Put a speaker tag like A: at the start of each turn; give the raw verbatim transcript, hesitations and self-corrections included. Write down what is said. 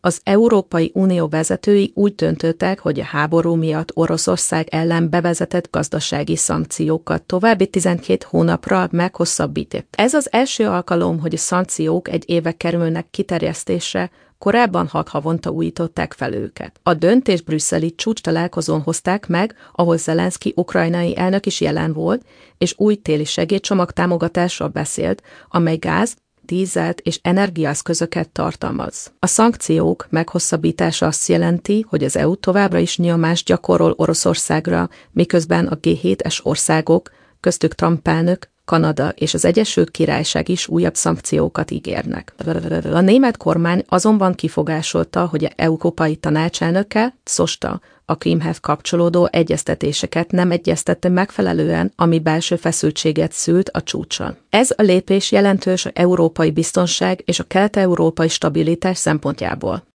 A: Az Európai Unió vezetői úgy döntöttek, hogy a háború miatt Oroszország ellen bevezetett gazdasági szankciókat további tizenkét hónapra meghosszabbítják. Ez az első alkalom, hogy a szankciók egy éve kerülnek kiterjesztésre, korábban hat havonta újították fel őket. A döntés brüsszeli csúcstalálkozón hozták meg, ahol Zelenszky ukrajnai elnök is jelen volt, és új téli segélycsomag támogatásról beszélt, amely gáz, dízelt és energiaeszközöket tartalmaz. A szankciók meghosszabbítása azt jelenti, hogy az é u továbbra is nyomást gyakorol Oroszországra, miközben a gé hétes országok, köztük Trump elnök, Kanada és az Egyesült Királyság is újabb szankciókat ígérnek. A német kormány azonban kifogásolta, hogy a Európai Tanácselnöke, Szosta, a Krímhez kapcsolódó egyeztetéseket nem egyeztette megfelelően, ami belső feszültséget szült a csúcson. Ez a lépés jelentős az európai biztonság és a kelet-európai stabilitás szempontjából.